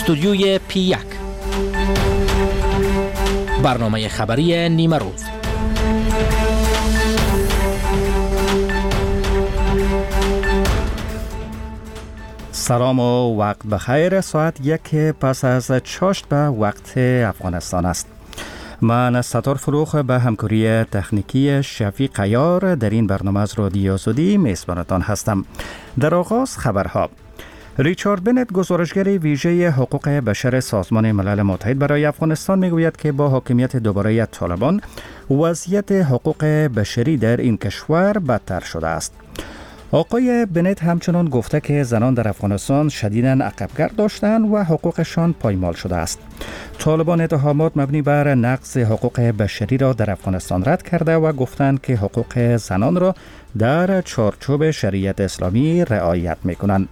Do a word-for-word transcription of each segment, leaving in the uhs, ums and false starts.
استودیوی پی یک، برنامه خبری نیمه روز. سلام و وقت بخیر. ساعت یک پس از چاشت به وقت افغانستان است. من ستار فروخ به همکاری تکنیکی شفیق قیار در این برنامه از رادیو آزادی میزبانتان هستم. در آغاز خبرها. ریچارد بنت، گزارشگر ویژه حقوق بشر سازمان ملل متحد برای افغانستان، میگوید که با حاکمیت دوباره طالبان وضعیت حقوق بشری در این کشور بدتر شده است. آقای بنت همچنان گفته که زنان در افغانستان شدیداً عقب‌گرد داشتند و حقوقشان پایمال شده است. طالبان اتهامات مبنی بر نقض حقوق بشری را در افغانستان رد کرده و گفتند که حقوق زنان را در چارچوب شریعت اسلامی رعایت می‌کنند.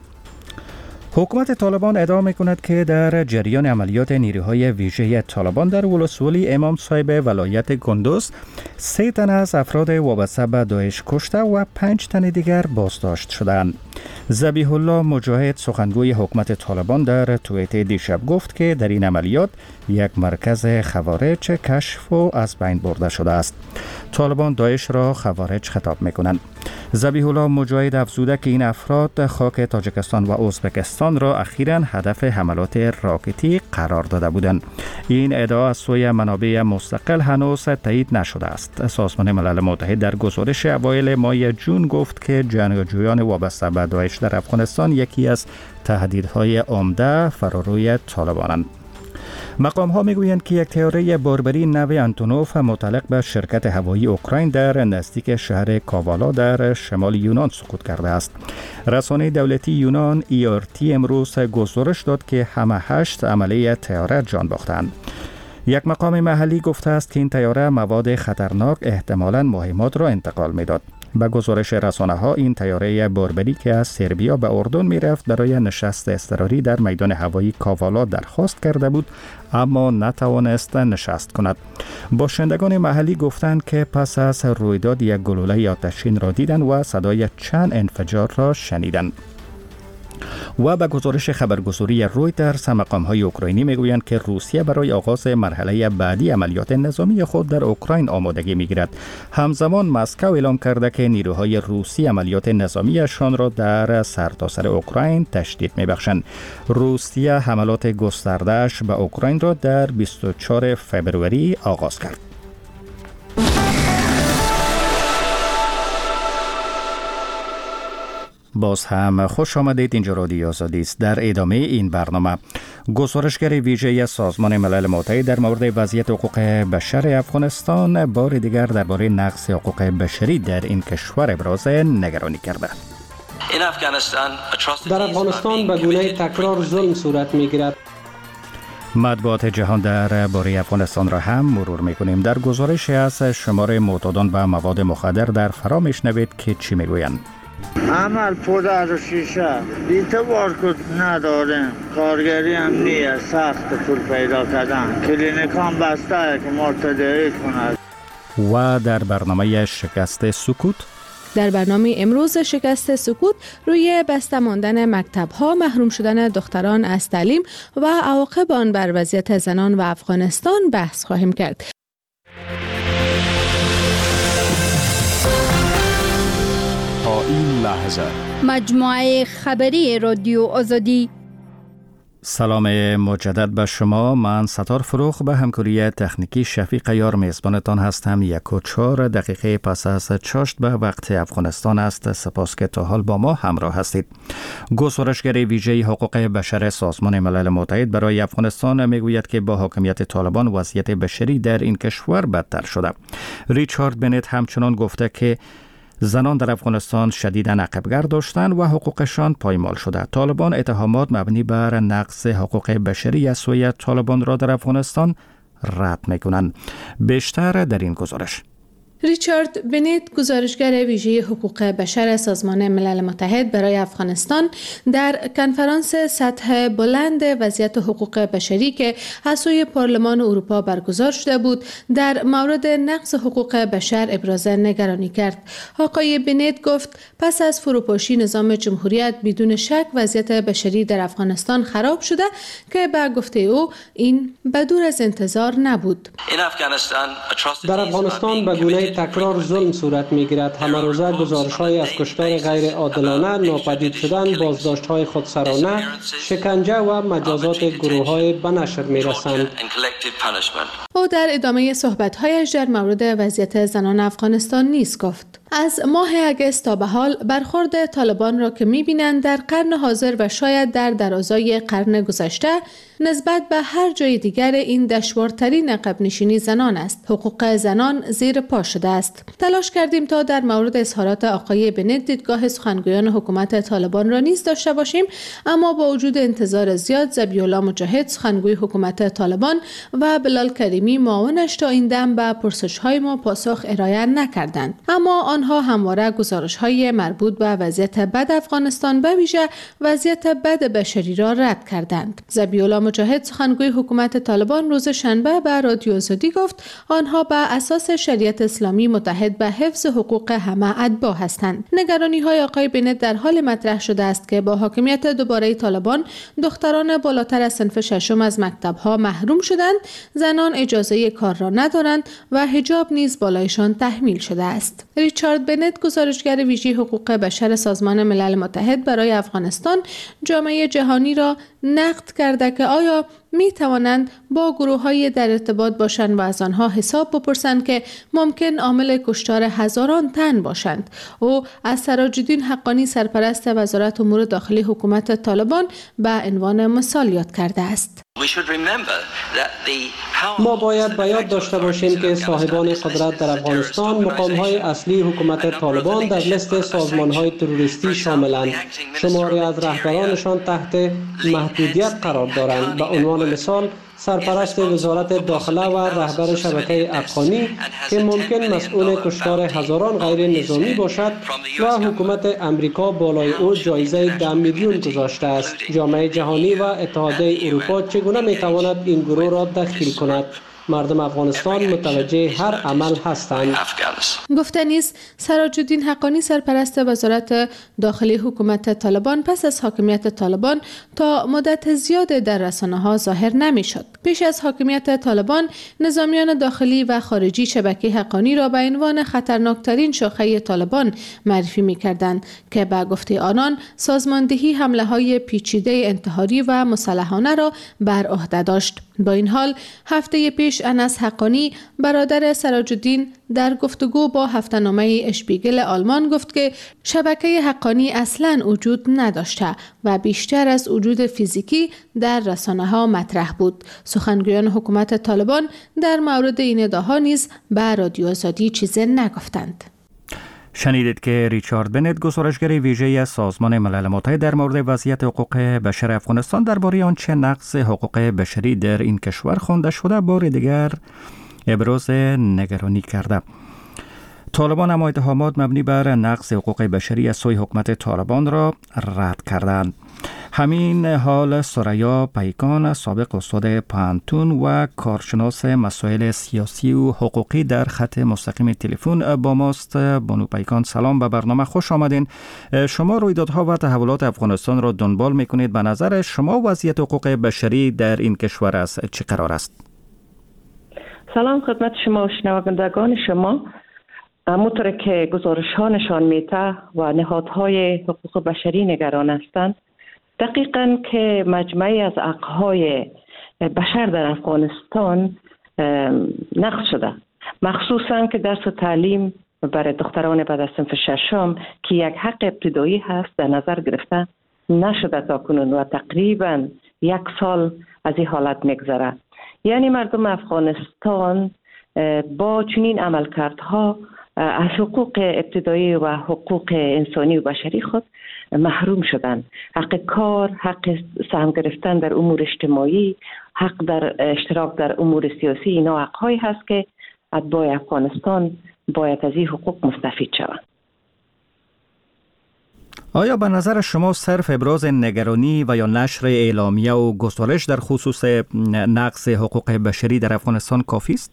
حکومت طالبان ادعا می‌کند که در جریان عملیات نیروهای ویژه طالبان در ولسوالی امام صاحب ولایت کندوز سه تن از افراد وابسته به داعش کشته و پنج تن دیگر بازداشت شدند. ذبیح الله مجاهد، سخنگوی حکومت طالبان، در توییت دیشب گفت که در این عملیات یک مرکز خوارج کشف و از بین برده شده است. طالبان داعش را خوارج خطاب می‌کنند. ذبیح الله مجاهد افزوده که این افراد خاک تاجیکستان و ازبکستان را اخیراً هدف حملات راکتی قرار داده بودند. این ادعا از سوی منابع مستقل هنوز تایید نشده است. سازمان ملل متحد در گزارش اوایل ماه جون گفت که جنگجویان وابسته به داعش در افغانستان یکی از تهدیدهای عمده فراروی طالبانند. مقام ها میگویند که یک طیاره باربری نو آنتونوف متعلق به شرکت هوایی اوکراین در نزدیک شهر کاوالا در شمال یونان سقوط کرده است. رسانه دولتی یونان ای آر تی امروز گزارش داد که همه هشت عمله طیاره جان باختند. یک مقام محلی گفته است که این طیاره مواد خطرناک، احتمالاً مهمات را انتقال میداد. به گزارش رسانه ها این طیاره باربری که از سربیا به اردن می رفت برای نشست اضطراری در میدان هوایی کاوالا درخواست کرده بود، اما نتوانست نشست کند. باشندگان محلی گفتند که پس از رویداد یک گلوله آتشین را دیدند و صدای چند انفجار را شنیدند. و به گزارش خبرگزاری رویترز، مقام‌های اوکراینی میگویند که روسیه برای آغاز مرحله بعدی عملیات نظامی خود در اوکراین آمادگی میگیرد. همزمان مسکو اعلام کرده که نیروهای روسی عملیات نظامیشان را در سرتاسر اوکراین تشدید میبخشند. روسیه حملات گسترده‌اش به اوکراین را در بیست و چهارم فوریه آغاز کرد. باز هم خوش آمدید. اینجا رادیو آزادی است. در ادامه این برنامه، گزارشگر ویژه سازمان ملل متحد در مورد وضعیت حقوق بشر افغانستان بار دیگر درباره نقض حقوق بشری در این کشور ابراز نگرانی کرده. در افغانستان به گونه تکرار ظلم صورت می‌گیرد. مطبوعات جهان در باره افغانستان را هم مرور می‌کنیم. در گزارش از شمار معتادان به مواد مخدر در فرا میشنوید که چی میگویند. عمل پودر و شیشه بی‌اعتبار کد نداره، کارگری هم نیه، سخت پول پیدا کردن، کلینیک هم بسته که مرتدی کند. و در برنامه شکست سکوت، در برنامه امروز شکست سکوت روی بسته ماندن مکتب‌ها، محروم شدن دختران از تعلیم و عواقب آن بر وضعیت زنان و افغانستان بحث خواهیم کرد. تا این لحظه مجموعه خبری رادیو آزادی. سلام مجدد به شما. من ستار فروخ به همکاری تکنیکی شفیق قیار میزبانتان هستم. یک و چهار دقیقه پس از چاشت به وقت افغانستان است. سپاس که تا حال با ما همراه هستید. گزارشگر ویژه حقوق بشر سازمان ملل متحد برای افغانستان میگوید که با حاکمیت طالبان وضعیت بشری در این کشور بدتر شده. ریچارد بنت همچنان گفته که زنان در افغانستان شدیداً عقب‌گرد داشتند و حقوقشان پایمال شده. طالبان اتهامات مبنی بر نقض حقوق بشری از سوی طالبان را در افغانستان رد می‌کنند. بیشتر در این گزارش. ریچارد بنیت، گزارشگر ویژه حقوق بشر سازمان ملل متحد برای افغانستان، در کنفرانس سطح بلند وضعیت حقوق بشری که از سوی پارلمان اروپا برگزار شده بود، در مورد نقض حقوق بشر ابراز نگرانی کرد. آقای بنیت گفت پس از فروپاشی نظام جمهوریت بدون شک وضعیت بشری در افغانستان خراب شده که به گفته او این بدور از انتظار نبود. در افغانستان به گونه تکرار ظلم صورت می‌گیرد. همه روزه گزارش‌های از کشتار غیر عادلانه، ناپدید شدن، بازداشت‌های خودسرانه، شکنجه و مجازات گروه‌های به نشر می‌رسند. او در ادامه صحبت‌هایش در مورد وضعیت زنان افغانستان نیز گفت از ماه اگست تا به حال برخورد طالبان را که می‌بینند در قرن حاضر و شاید در درازای قرن گذشته نسبت به هر جای دیگر این دشوارترین عقب نشینی زنان است. حقوق زنان زیر پا شده است. تلاش کردیم تا در مورد اظهارات آقای بنیت دیدگاه سخنگویان حکومت طالبان را نیز داشته باشیم، اما با وجود انتظار زیاد ذبیح‌الله مجاهد سخنگوی حکومت طالبان و بلال کریمی معاونش تا این دم به پرسش‌های ما پاسخ ارائه نکردند. اما آنها همواره گزارش‌های مربوط به وضعیت بد افغانستان به ویژه وضعیت بد بشری را رد کردند. ذبیح‌الله مجاهد سخنگوی حکومت طالبان روز شنبه به رادیو آزادی گفت آنها به اساس شریعت اسلامی متحد به حفظ حقوق همه اتباع هستند. نگرانی‌های آقای بنیت در حال مطرح شده است که با حاکمیت دوباره طالبان دختران بالاتر از صنف ششم از مکتب‌ها محروم شدند، زنان اجازه کار را ندارند و حجاب نیز بالایشان تحمیل شده است. ریچارد بنیت، گزارشگر ویژه حقوق بشر سازمان ملل متحد برای افغانستان، جامعه جهانی را نقد کرده که آیا می توانند با گروه‌های در ارتباط باشند و از آنها حساب بپرسند که ممکن عامل کشتار هزاران تن باشند. او از سراج الدین حقانی، سرپرست وزارت امور داخلی حکومت طالبان، به عنوان مثال یاد کرده است. ما باید به یاد داشته باشیم که صاحبان قدرت در افغانستان مقام‌های اصلی حکومت طالبان در لیست سازمان‌های تروریستی شاملند. شماری از رهبرانشان تحت محدودیت قرار دارند. به عنوان مثال سرپرست وزارت داخله و رهبر شبکه افغانی که ممکن مسئول کشتار هزاران غیر نظامی باشد و حکومت امریکا بالای او جایزه ده میلیون گذاشته است. جامعه جهانی و اتحادیه اروپا چگونه میتواند این گروه را دخیل کند؟ مردم افغانستان متوجه هر عمل هستند. گفته نیست سراج الدین حقانی، سرپرست وزارت داخلی حکومت طالبان، پس از حاکمیت طالبان تا مدت زیاد در رسانه‌ها ظاهر نمی‌شد. پیش از حاکمیت طالبان نظامیان داخلی و خارجی شبکه حقانی را به عنوان خطرناکترین شاخه طالبان معرفی می‌کردند که به گفته آنان سازماندهی حمله‌های پیچیده انتحاری و مسلحانه را بر عهده داشت. با این حال هفته پیش انس حقانی، برادر سراج الدین، در گفتگو با هفته‌نامه اشپیگل آلمان گفت که شبکه حقانی اصلاً وجود نداشته و بیشتر از وجود فیزیکی در رسانه‌ها مطرح بود. سخنگویان حکومت طالبان در مورد این ادعاها نیز به رادیو آزادی چیزی نگفتند. شنیدید که ریچارد بنیت، گزارشگر ویژه سازمان ملل متحد در مورد وضعیت حقوق بشر افغانستان، درباره آنچه نقض حقوق بشری در این کشور خوانده شده بار دیگر ابراز نگرانی کرده. طالبان اما اتهامات مبنی بر نقض حقوق بشری از سوی حکومت طالبان را رد کردند. همین حال سریا پیکان، سابق استاد پانتون و کارشناس مسائل سیاسی و حقوقی، در خط مستقیم تلفن با ماست. بانو پیکان، سلام، به برنامه خوش آمدین. شما رویدادها و تحولات افغانستان را دنبال میکنید. به نظر شما وضعیت حقوق بشری در این کشور است چه قرار است؟ سلام خدمت شما و شنوندگان شما. همونطور که گزارش ها نشان میده و نهادهای حقوق بشری نگران هستند، دقیقاً که مجموعی از حقوق بشر در افغانستان نقض شده، مخصوصاً که درس و تعلیم برای دختران بعد از صنف ششم که یک حق ابتدایی هست در نظر گرفته نشده تا کنون و تقریباً یک سال از این حالت میگذره. یعنی مردم افغانستان با چنین عملکردها از حقوق ابتدایی و حقوق انسانی و بشری خود محروم شدند. حق کار، حق سهم گرفتن در امور اجتماعی، حق در اشتراک در امور سیاسی، اینا حق‌هایی هست که اتباع افغانستان باید از این حقوق مستفید شوند. آیا به نظر شما صرف ابراز نگرانی و یا نشر اعلامیه و گسترش در خصوص نقض حقوق بشری در افغانستان کافی است؟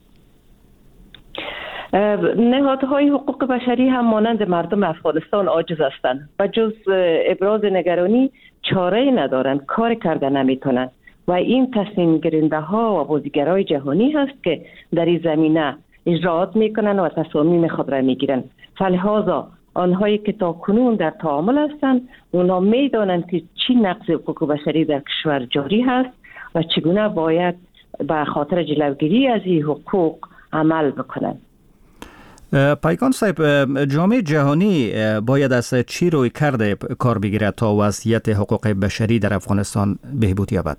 نهادهای حقوق بشری هم مانند مردم افغانستان عاجز هستند و جز ابراز نگرانی چاره‌ای ندارند، کار کرده نمیتونند و این تصمیم گیرنده ها و بازیگرای جهانی هست که در این زمینه اجراعات میکنن و تصامیم خود را میگیرن. فلحاظا آنهایی که تا کنون در تعامل هستند اونا میدانند که چی نقض حقوق بشری در کشور جاری هست و چگونه باید به خاطر جلوگیری از این حقوق عمل بکنند. پیکان صاحب، جامعه جهانی باید از چی روی کرده کار بگیرد تا وضعیت حقوق بشری در افغانستان بهبود یابد؟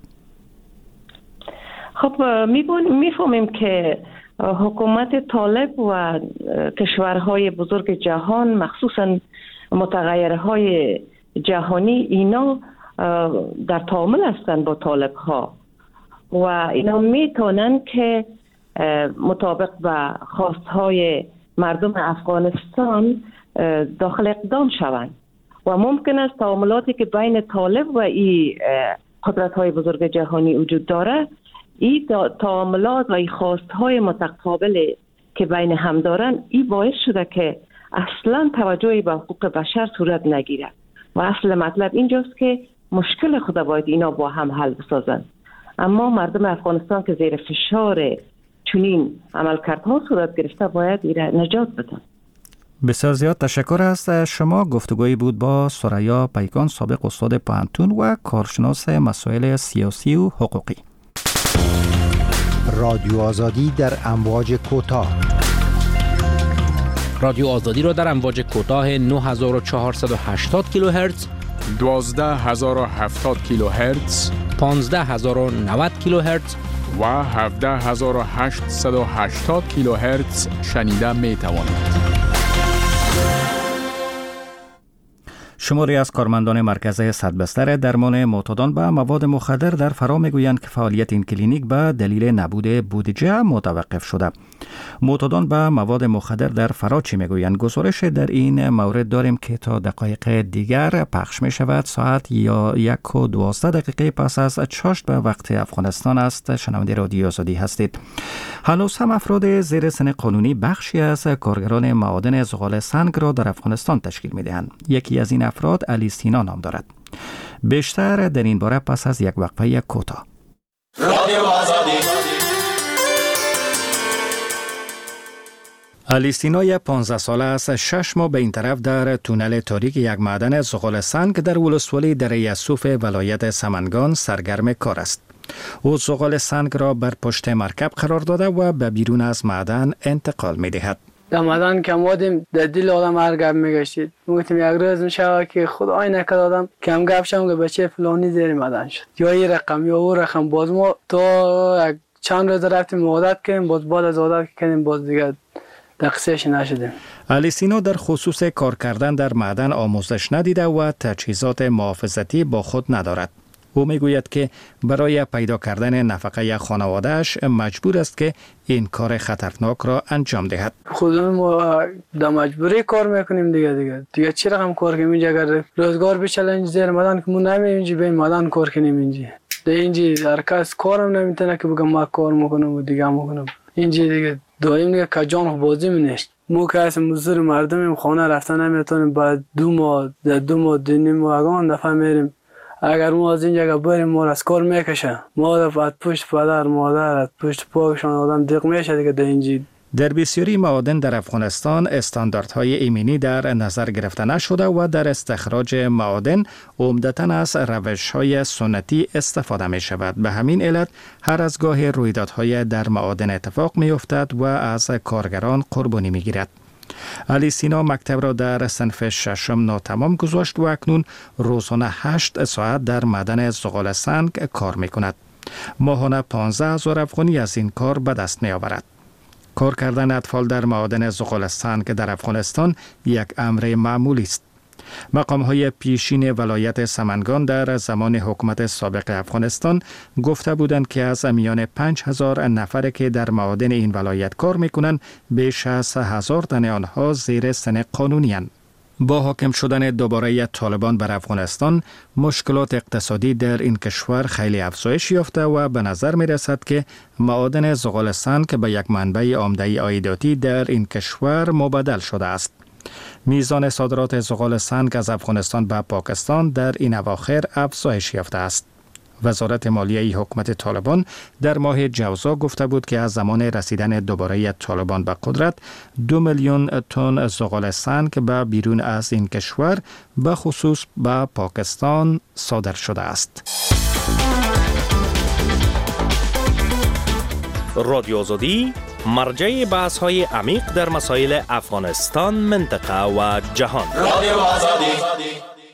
خب میفهمیم که حکومت طالب و کشورهای بزرگ جهان مخصوصا متغیرهای جهانی اینا در تعامل هستند با طالب ها و اینا میتونن که مطابق به خواستهای مردم افغانستان داخل اقدام شوند و ممکن است تعاملاتی که بین طالب و این قدرت‌های بزرگ جهانی وجود داره، این تعاملات و این خواست‌های متقابل که بین هم دارن، این باعث شده که اصلا توجهی به حقوق بشر صورت نگیره و اصل مطلب اینجاست که مشکل خود باید اینا با هم حل بسازن. اما مردم افغانستان که زیر فشار چنین عملکردها صورت گرفته باید ایره نجات بدن. بسیار زیاد تشکر است شما. گفتگویی بود با ثریا پیکان، سابق استاد پوهنتون و کارشناس مسائل سیاسی و حقوقی. رادیو آزادی در امواج کوتاه. رادیو آزادی را در امواج کوتاه نه هزار و چهارصد و هشتاد کیلوهرتز، دوازده هزار و هفتاد کیلوهرتز، پانزده هزار و نود کیلوهرتز و هفده هزار و هشتصد و هشتاد کیلوهرتز شنیده می توانید. شماری از کارمندان مرکز صدبستر درمان معتادان به مواد مخدر در فرا میگویند که فعالیت این کلینیک به دلیل نبود بودجه متوقف شده. معتادان به مواد مخدر در فرا چی میگویند؟ گزارش در این مورد داریم که تا دقایق دیگر پخش می شود. ساعت یا یک و دوازده دقیقه پس از چاشت به وقت افغانستان است. شنونده رادیو آزادی هستید. هنوز هم افراد زیر سن قانونی بخشی از کارگران معادن زغال سنگ را در افغانستان تشکیل می دهند. یکی از این افراد علی سینا نام دارد. بیشتر در این باره پس از یک وقفه کوتاه. رادیو آزادی. علی سینا پانزده ساله است. شش ماه به این طرف در تونل تاریک یک معدن زغال سنگ در ولسوالی دره یسوف ولایت سمنگان سرگرم کار است. او زغال سنگ را بر پشت مرکب قرار داده و به بیرون از معدن انتقال می دهد. در معدن که آمدیم در دل آدم هر گپ میگشتید. میگفتیم یک روز میشه که خدای نکرد آدم کم گپ شم که بچه فلانی زیر معدن شد، یا این رقم یا اون رقم. باز ما تا یک چند روز رفتیم عادت کردیم، باز بعد از عادت کردیم باز دیگه در قصهش نشدیم. علی سینا در خصوص کار کردن در معدن آموزش ندیده و تجهیزات محافظتی با خود ندارد. او میگوید که برای پیدا کردن نفقه خانواده‌اش مجبور است که این کار خطرناک را انجام دهد. خودمون ما در مجبوری کار میکنیم دیگه دیگه دیگه چی رقم کار کنیم اینجا؟ اگر روزگار بچله اینجا زیر معدن که ما نمیم اینجا به معدن کار کنیم اینجا در اینجا هر کس کارم نمیتونه که بگم ما کار میکنم و دیگه میکنم اینجا دیگه دایم دیگه کجان بازی منشت. مو که از مزدور مردمیم خانه رفتن نمیتونیم. بعد دو ماه در دو ماه دنیم و اگان دفعه میریم. اگر ما از اینجا بریم ما از کار میکشه، ما از پشت پدر مادر از پشت پاکشان آدم دیق میشه دیگه در اینجا. در بسیاری معادن در افغانستان استانداردهای ایمنی در نظر گرفته نشده و در استخراج معادن عمدتاً از روش‌های سنتی استفاده می شود. به همین علت هر از گاه رویدادهای در معادن اتفاق می افتد و از کارگران قربانی می گیرد. علی سینا مکتب را در صنف ششم ناتمام گذاشت و اکنون روزانه هشت ساعت در معدن زغال سنگ کار می کند. ماهانه پانزده هزار افغانی از این کار به دست می آورد. کار کردن اطفال در معادن زغال سنگ در افغانستان یک امر معمولی است. مقام‌های پیشین ولایت سمنگان در زمان حکومت سابق افغانستان گفته بودند که از میان پنج هزار نفر که در معادن این ولایت کار میکنند بیش از سه هزار تن آنها زیر سن قانونی اند. با حاکم شدن دوباره طالبان بر افغانستان، مشکلات اقتصادی در این کشور خیلی افزایش یافته و به نظر می رسد که معادن زغال سنگ به یک منبع عمده عایداتی در این کشور مبدل شده است. میزان صادرات زغال سنگ از افغانستان به پاکستان در این اواخر افزایش یافته است. وزارت مالیه حکومت طالبان در ماه جوزا گفته بود که از زمان رسیدن دوباره طالبان به قدرت دو میلیون تن زغال سنگ به بیرون از این کشور به خصوص به پاکستان صادر شده است. رادیو آزادی مرجع بحث های عمیق در مسائل افغانستان، منطقه و جهان. رادیو آزادی.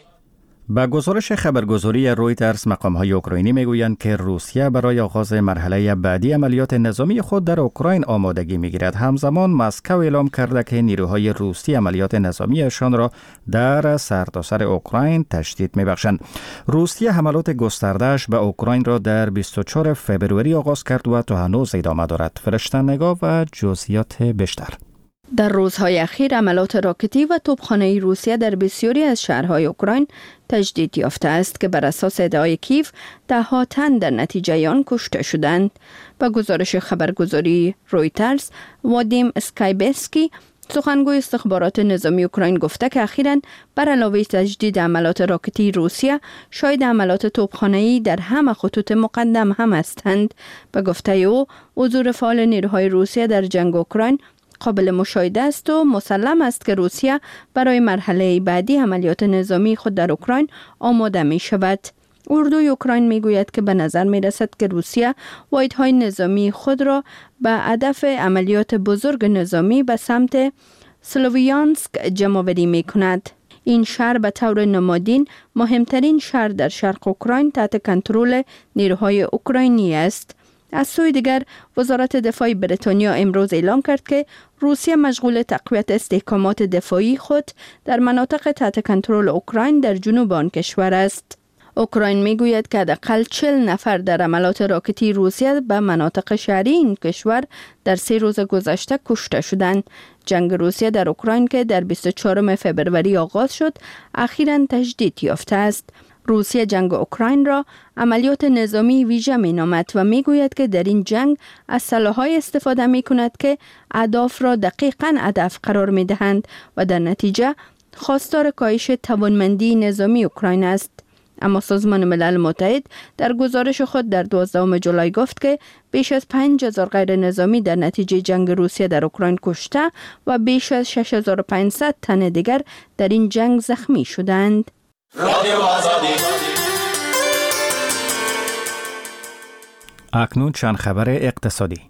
با گزارش خبرگزاری رویترز، مقام‌های اوکراینی میگویند که روسیه برای آغاز مرحله بعدی عملیات نظامی خود در اوکراین آمادگی میگیرد. همزمان مسکو اعلام کرده که نیروهای روسی عملیات نظامیشان را در سرتاسر اوکراین تشدید میبخشند. روسیه حملات گسترده‌اش به اوکراین را در بیست و چهارم فوریه آغاز کرد و تا هنوز ادامه دارد. فرشته نگاه و جزئیات بیشتر. در روزهای اخیر عملات راکتی و توپخانه‌ای روسیه در بسیاری از شهرهای اوکراین تجدید یافته است که بر اساس ادعای کیف ده‌ها تن در نتیجه آن کشته شدند. با گزارش خبرگزاری رویترز، وادیم اسکایبسکی، سخنگوی استخبارات نظامی اوکراین، گفته که اخیراً بر علاوه تجدید عملات راکتی روسیه، شاید عملات توپخانه‌ای در همه خطوط مقدم هم هستند. به گفته او، حضور فعال نیروهای روسیه در جنگ اوکراین قابل مشاهده است و مسلم است که روسیه برای مرحله بعدی عملیات نظامی خود در اوکراین آماده می شود. اردوی اوکراین می گوید که به نظر می رسد که روسیه واحدهای نظامی خود را به هدف عملیات بزرگ نظامی به سمت سلوویانسک جمع‌آوری می کند. این شهر به طور نمادین مهمترین شهر در شرق اوکراین تحت کنترل نیروهای اوکراینی است. از سوی دیگر، وزارت دفاع بریتانیا امروز اعلام کرد که روسیه مشغول تقویت استحکامات دفاعی خود در مناطق تحت کنترل اوکراین در جنوب آن کشور است. اوکراین میگوید که حداقل چهل نفر در عملات راکتی روسیه به مناطق شهری این کشور در سه روز گذشته کشته شدند. جنگ روسیه در اوکراین که در بیست و چهارم فوریه آغاز شد، اخیراً تجدید یافته است. روسیه جنگ اوکراین را عملیات نظامی ویژه می نامد و می گوید که در این جنگ از سلاح‌های استفاده می کند که اهداف را دقیقاً هدف قرار می دهند و در نتیجه خواستار کاهش توانمندی نظامی اوکراین است. اما سازمان ملل متحد در گزارش خود در دوازدهم جولای گفت که بیش از پنج هزار غیر نظامی در نتیجه جنگ روسیه در اوکراین کشته و بیش از شش هزار و پانصد تن دیگر در این جنگ زخمی شدند. رادیو آزادی. اکنون چند خبر اقتصادی.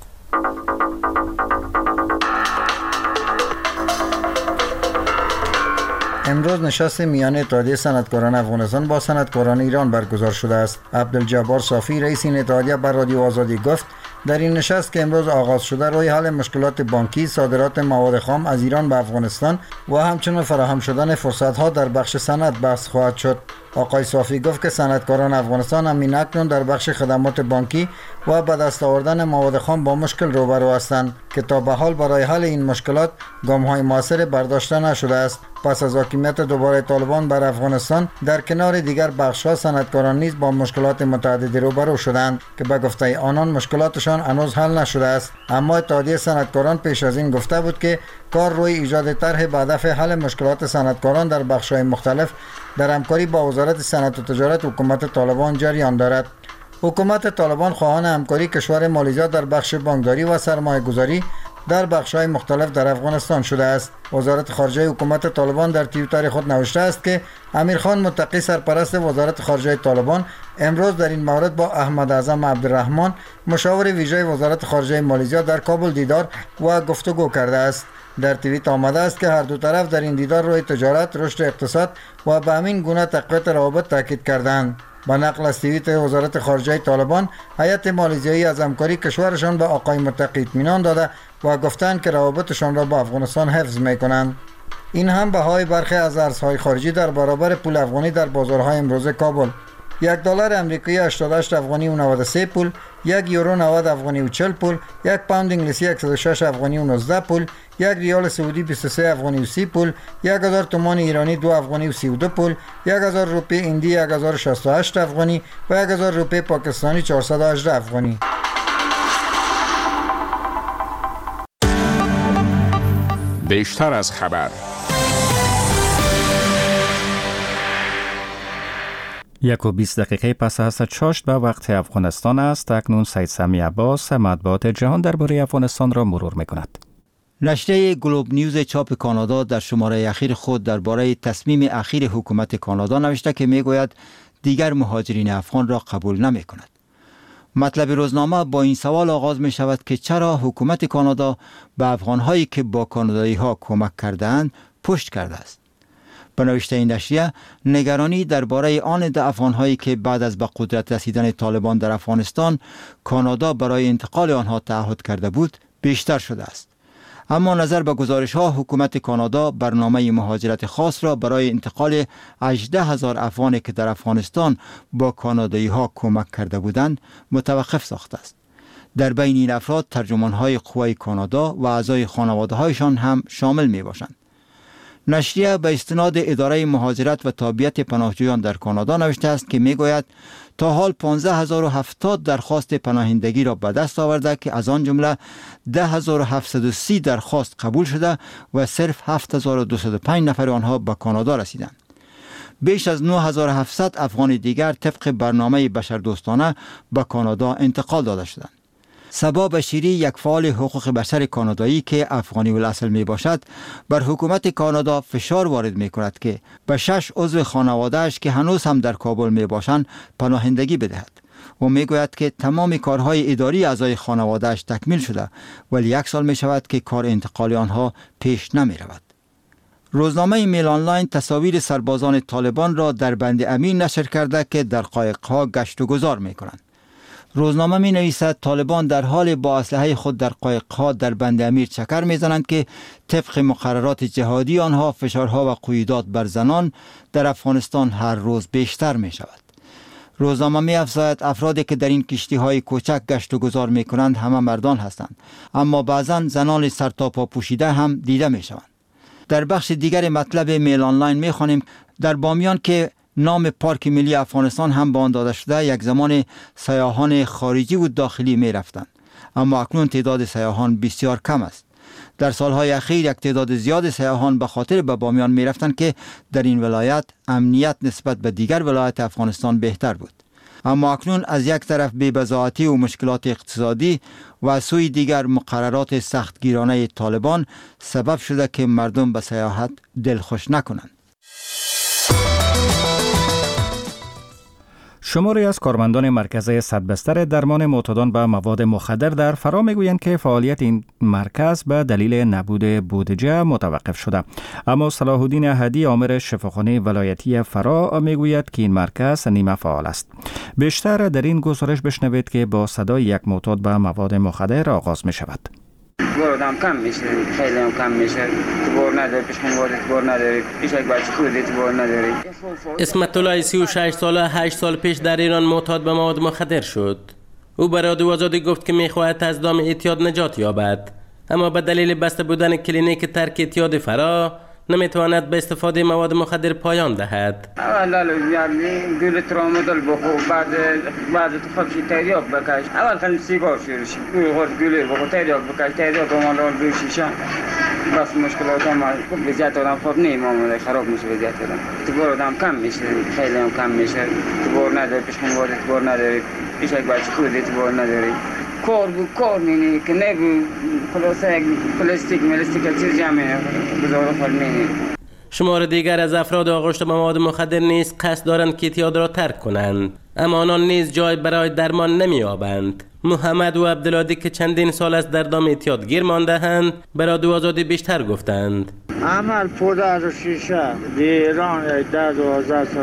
امروز نشست میان اتحادیه صنعتکاران افغانستان با صنعتکاران ایران برگزار شده است. عبدالجبار صافی رئیس این اتحادیه بر رادیو آزادی گفت در این نشست که امروز آغاز شده روی حل مشکلات بانکی، صادرات مواد خام از ایران به افغانستان و همچنین فراهم شدن فرصت‌ها در بخش صنعت بحث خواهد شد. آقای صافی گفت که صنعتکاران افغانستان همین اکنون در بخش خدمات بانکی و به دست آوردن مواد خام با مشکل روبرو هستند که تا به حال برای حل این مشکلات گام‌های موثر برداشته نشده است. پس از حاکمیت دوباره طالبان بر افغانستان، در کنار دیگر بخش‌ها صنعتکاران نیز با مشکلات متعددی روبرو شدند که به گفته آنان مشکلاتشان هنوز حل نشده است. اما اتحادیه صنعتکاران پیش از این گفته بود که کار روی ایجاد طرح به هدف حل مشکلات صنعتکاران در بخش‌های مختلف در همکاری با وزارت صنعت و تجارت حکومت طالبان جریان دارد. حکومت طالبان خواهان همکاری کشور مالیزیا در بخش بانکداری و سرمایه‌گذاری در بخش‌های مختلف در افغانستان شده است. وزارت خارجه حکومت طالبان در توییتر خود نوشته است که امیرخان متقی سرپرست وزارت خارجه طالبان امروز در این مورد با احمد اعظم عبدالرحمن مشاور ویژه وزارت خارجه مالیزیا در کابل دیدار و گفتگو کرده است. در توییت آمده است که هر دو طرف در این دیدار روی تجارت، رشد اقتصاد و به همین گونه تقویت روابط تاکید کردند. با نقل از توییت وزارت خارجه طالبان، هیئت مالیزیایی از همکاری کشورشان به آقای متقی اطمینان داده و گفتند که روابطشان را با افغانستان حفظ می‌کنند. این هم بهای برخی از ارزهای خارجی در برابر پول افغانی در بازارهای امروز کابل. یک دلار امریکایی هشتاد و هشت افغانی و نود و سه پول، یک یورو نود افغانی و چهل پول، یک پوند انگلیسی صد و شش افغانی و نوزده پول، یک ریال سعودی بیست و سه افغانی و سی پول، یک هزار تومان ایرانی دو افغانی و سی و دو پول، یک هزار روپیه هندی یک هزار و شصت و هشت افغانی و یک هزار روپیه پاکستانی چهارصد و هجده افغانی. بیشتر از خبر. یک و بیست دقیقه پس از چاشت به وقت افغانستان است. اکنون سید سمی عباس مطبوعات جهان درباره افغانستان را مرور می‌کند. نشریه گلوب نیوز چاپ کانادا در شماره اخیر خود درباره تصمیم اخیر حکومت کانادا نوشته که میگوید دیگر مهاجرین افغان را قبول نمی‌کند. مطلب روزنامه با این سوال آغاز می شود که چرا حکومت کانادا به افغان‌هایی که با کانادایی‌ها کمک کرده‌اند پشت کرده است. به نوشته این نشریه نگرانی درباره آن ده افغان‌هایی که بعد از به قدرت رسیدن طالبان در افغانستان کانادا برای انتقال آنها تعهد کرده بود بیشتر شده است. اما نظر به گزارش‌ها حکومت کانادا برنامه مهاجرت خاص را برای انتقال هجده هزار افغانی که در افغانستان با کانادایی‌ها کمک کرده بودند متوقف ساخته است. در بین این افراد ترجمان‌های قوای کانادا و اعضای خانواده‌هایشان هم شامل می‌باشند. نشریه به استناد اداره مهاجرت و تابعیت پناهجویان در کانادا نوشته است که میگوید تا حال پانزده هزار و هفتاد درخواست پناهندگی را به دست آورده که از آن جمله ده هزار و هفتصد و سی درخواست قبول شده و صرف هفت هزار و دویست و پنج نفر آنها به کانادا رسیدند. بیش از نه هزار و هفتصد افغان دیگر طبق برنامه بشردوستانه به کانادا انتقال داده شدند. صبا بشیری یک فعال حقوق بشر کانادایی که افغانی الاصل می باشد بر حکومت کانادا فشار وارد می کند که به شش عضو خانواده‌اش که هنوز هم در کابل می باشند پناهندگی بدهد و می گوید که تمام کارهای اداری اعضای خانواده‌اش تکمیل شده ولی یک سال می شود که کار انتقال آنها پیش نمی رود. روزنامه میل آنلاین تصاویر سربازان طالبان را در بند امیر نشر کرده که در قایق‌ها گشت و گذار می کنند. روزنامه می نویسد طالبان در حال با اسلحه خود در قایق‌ها در بند امیر چکر می زنند که طبق مقررات جهادی آنها فشارها و قیودات بر زنان در افغانستان هر روز بیشتر می شود. روزنامه می افزاید افرادی که در این کشتی های کوچک گشت و گذار می کنند همه مردان هستند، اما بعضا زنان سر تا پا پوشیده هم دیده می شوند. در بخش دیگر مطلب میل آنلاین می خوانیم در بامیان که نام پارک ملی افغانستان هم به آن داده شده یک زمان سیاحان خارجی و داخلی می رفتند، اما اکنون تعداد سیاحان بسیار کم است. در سالهای اخیر یک تعداد زیاد سیاحان به خاطر به بامیان می رفتند که در این ولایت امنیت نسبت به دیگر ولایت افغانستان بهتر بود. اما اکنون از یک طرف بی‌بضاعتی و مشکلات اقتصادی و از سوی دیگر مقررات سختگیرانه طالبان سبب شده که مردم به سیاحت دلخوش نکنند. شماری از کارمندان مرکز صدبستر درمان معتادان به مواد مخدر در فرا میگویند که فعالیت این مرکز به دلیل نبود بودجه متوقف شده. اما صلاح الدین احدی آمر شفاخانه ولایتی فرا میگوید که این مرکز نیمه فعال است. بیشتر در این گزارش بشنوید که با صدای یک معتاد به مواد مخدر آغاز می شود. بردم کم میشه، خیلی هم کم میشه. تو بار نداری، پیش خانواده تو بار نداری، پیش یک بچه خودی تو بار نداری. اسمت الله سی و شش ساله هشت سال پیش در ایران معتاد به مواد مخدر شد. او به رادیو آزادی گفت که میخواهد از دام اعتیاد نجات یابد، اما به دلیل بسته بودن کلینیک ترک اعتیاد فرا نمیتواند به استفاده مواد مخدر پایان دهد. اول یعنی گل ترامادول بخور، بعد بعد تو خودشی تریاک بکش. اول خیلی سیگار شروعش، گل خود گلی بخور تریاک بکش، تریاک رو مال روی شیشه. بس مشکلات هم وضعیت آدم خوب نیم آمده، خراب میشه وضعیت آدم. تو بار آدم کم میشه، خیلی هم کم میشه. تو بار نداری، پیش خانواده تو بار نداری، پیش یک بچه خودی تو بار نداری. کار بود کار مینی که نگو خلاصه یک پلاستیک ملاستیک چیز جمعه گذاره خال مینی. شمار دیگر از افراد آغشته به مواد مخدر نیز قصد دارند که اعتیاد را ترک کنند، اما آنان نیز جای برای درمان نمی‌یابند. محمد و عبدالهادی که چندین سال است در دام اعتیاد گیر مانده‌اند برای دو آزادی بیشتر گفتند. عمل پودر و شیشه در ایران ده دوازده سال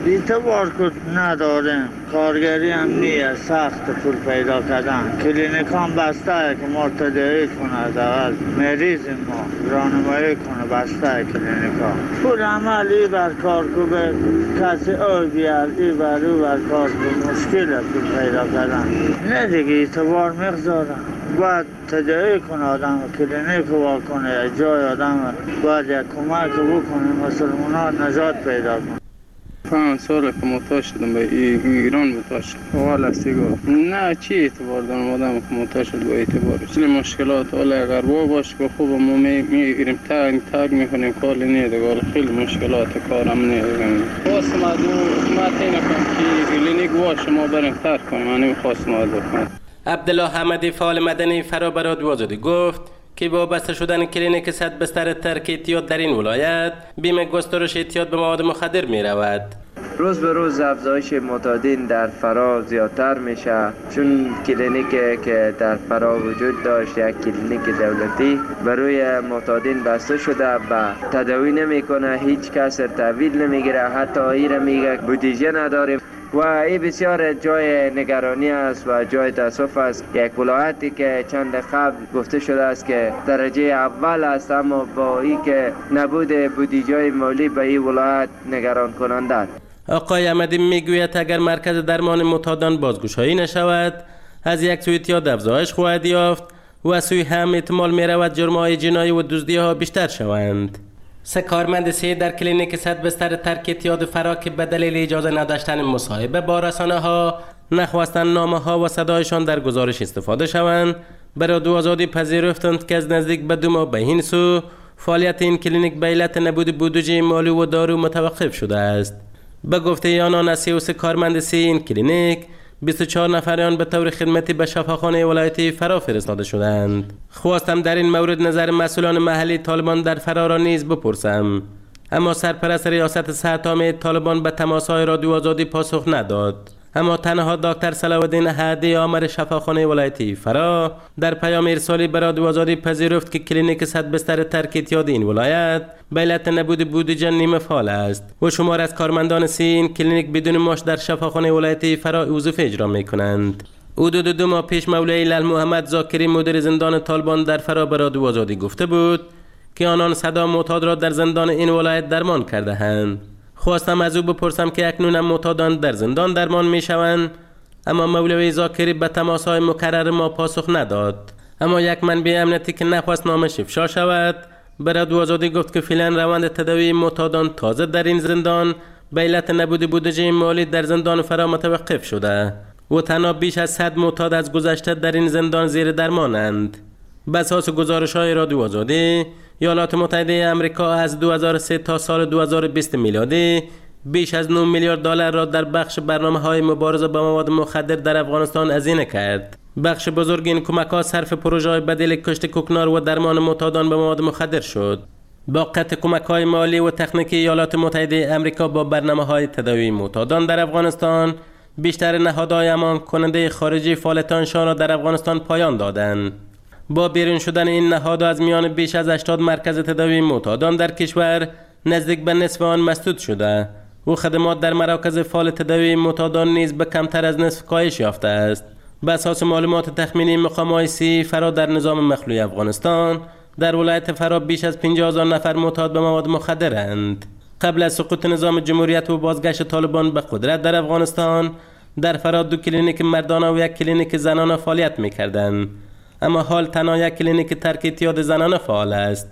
اعتبار که نداریم، کارگری هم نیست، سخت پول پیدا کردن. کلینیک هم بسته که مرتدی کنه، اول مریض ما رانمایی کنه، بسته کلینیک ها. پول عملی بر کار که کسی او بیار ای بر او بر کار که مشکل پول پیدا کردن. نه دیگه اعتبار میگذارن. باید تداعی کنه آدم، کلینیک وا کنه، جای آدم باید یک کمک بکنه، مسلمان ها نجات پیدا کنه. پنج سال که معتاد شدم به ایران معتاد شدم والا سیگار. نه چی اعتبار دارم آدم که معتاد شد با اعتبار چیزی مشکلات حالا اگر وا باشه که خوب ما میریم تاگ تاگ میکنیم کار نیه دیگه، خیلی مشکلات کارم نیه دیگه. خواستم از حکومت اینه که کلینیک وا شما بریم ترک کنیم، من نمیخواستم از حکومت. عبدالله حمدی فعال مدنی فرا بر رادیو آزادی گفت که با بسته شدن کلینیک صد بستر ترک اعتیاد در این ولایت بیمه گسترش اعتیاد به مواد مخدر می رود. روز به روز افزایش معتادین در فرا زیادتر میشه، چون کلینیکی که در فرا وجود داشت یک کلینیک دولتی برای معتادین بسته شده و تداوی نمیکنه، هیچ کس تحویل نمیگیره، حتی ایره میگه بودجه نداریم و این بسیار جای نگرانی است و جای تاسف است. یک ولایتی که چند قبل گفته شده است که درجه اول است، اما با این که نبود بودجه مالی به این ولایت نگران کننده است. آقای احمدی میگوید اگر مرکز درمان معتادان بازگشایی نشود، از یک سوی اعتیاد افزایش خواهد یافت و از سوی هم احتمال می رود جرم‌های جنایی و دزدی ها بیشتر شوند. سه کارمند سه در کلینیک صد بستر ترک اعتیاد فرا که به دلیل اجازه نداشتن مصاحبه با رسانه ها نخواستن نامه ها و صدایشان در گزارش استفاده شوند، برای دو آزادی پذیرفتند که از نزدیک به دو ماه به این سو فعالیت این کلینیک به علت نبود بودجه مالی و دارو متوقف شده است. به گفته آنان از سی و سه کارمند سی این کلینیک بیست و چهار نفر آن به طور خدمتی به شفاخانه ولایتی فرا فرستاده شدند. خواستم در این مورد نظر مسئولان محلی طالبان در فرا را نیز بپرسم، اما سرپرست ریاست صحت عامه طالبان به تماس‌های رادیو آزادی پاسخ نداد. اما تنها دکتر صلاح الدین هادی آمر شفاخانه ولایتی فرا در پیام ارسالی به رادیو آزادی پذیرفت که کلینیک صد بستر ترک اعتیاد این ولایت به علت نبود بودجه نیمه فعال است و شمار از کارمندان سی این کلینیک بدون معاش در شفاخانه ولایتی فرا وظیفه اجرا می‌کنند. حدود دو ماه پیش مولوی لال محمد زاکری مدیر زندان طالبان در فرا به رادیو آزادی گفته بود که آنان صدا معتاد را در زندان این ولایت درمان کرده اند. خواستم از او بپرسم که اکنون هم معتادان در زندان درمان می شوند، اما مولوی زاکری به تماس‌های مکرر ما پاسخ نداد. اما یک منبع امنیتی که نخواست نامش افشا شود به رادیو آزادی گفت که فعلا روند تداوی معتادان تازه در این زندان به علت نبود بودجه مالی در زندان فرا متوقف شده و تنها بیش از صد معتاد از گذشته در این زندان زیر درمانند. به اساس گزارش‌های رادیو آزادی، ایالات متحده آمریکا از دو هزار و سه تا سال دو هزار و بیست میلادی بیش از نه میلیارد دلار را در بخش برنامه‌های مبارزه با مواد مخدر در افغانستان هزینه کرد. بخش بزرگ این کمک‌ها صرف پروژه‌های بدیل کشت کوکنار و درمان معتادان به مواد مخدر شد. با قطع کمک‌های مالی و تکنیکی ایالات متحده آمریکا با برنامه‌های تداوی معتادان در افغانستان، بیشتر نهادهای امان کننده خارجی فعالیت‌هایشان را در افغانستان پایان دادند. با بیرون شدن این نهادها از میان بیش از هشتاد مرکز تداوی معتادان در کشور، نزدیک به نصف آن مسدود شده و خدمات در مراکز فعال تداوی معتادان نیز به کمتر از نصف کاهش یافته است. به اساس معلومات تخمینی مقام‌های سی فرا در نظام مخلوع افغانستان، در ولایت فرا بیش از پنجاه هزار نفر معتاد به مواد مخدرند. قبل از سقوط نظام جمهوریت و بازگشت طالبان به قدرت در افغانستان، در فرا دو کلینیک مردانه و یک کلینیک زنانه فعالیت می‌کردند، اما حال تنها یک کلینیک ترک اعتیاد زنانه فعال است.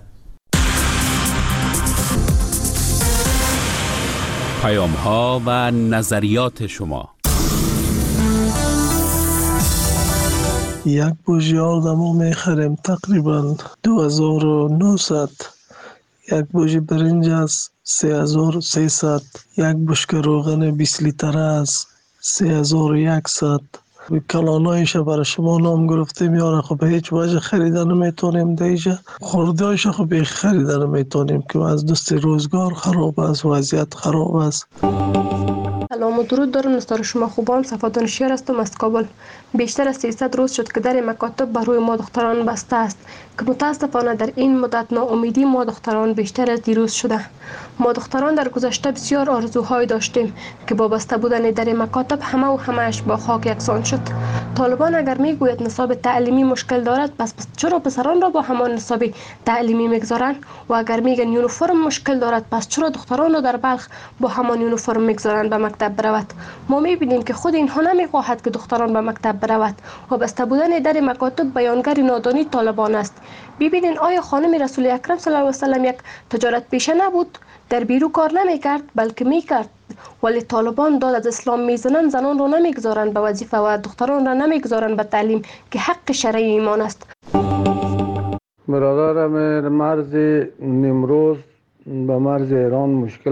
پیام ها و نظریات شما. یک بوجی آردمو میخریم تقریبا دو هزار و نهصد، یک بوجی برنج است سه هزار و سیصد، یک بشکه روغن بیست لیتره است سه هزار و صد. کلانایش برای شما نام گرفته میاره، خب به هیچ وجه خریدن نمیتونیم دیجا، خوردهایش خب به خریدن نمیتونیم که از دست روزگار خراب است، وضعیت خراب است. سلام و درود دارم نثار شما خوبان. صفا دانشیار هستم از کابل. بیشتر از سیصد روز شد که در مکاتب بر روی ما دختران بسته است که متاسفانه در این مدت ناامیدی ما دختران بیشتر از دیروز شده. ما دختران در گذشته بسیار آرزوهای داشتیم که با بسته بودن در مکاتب همه و همهش با خاک یکسان شد. طالبان اگر میگوید نصاب تعلیمی مشکل دارد، پس چرا پسران را با همان نصاب تعلیمی میگذارند؟ و اگر میگن یونیفرم مشکل دارد، پس چرا دختران را در بلخ با همان یونیفرم میگذارند به مکتب برود؟ ما میبینیم که خود اینها نمیخواهد که دختران به مکتب برود و بسته بودن در مکاتب بیانگر نادانی طالبان است. ببینید آیا خانم رسول اکرم صلی الله علیه و سلم یک تجارت پیشه نبود؟ در بیرو کار نمیکرد بلکه میکرد. ولی طالبان داد از اسلام میزنند، زنان را نمیگذارند به وظیفه و دختران را نمیگذارند به تعلیم که حق شرعی ایمان است. برادرم مرز نیمروز به مرز ایران مشکل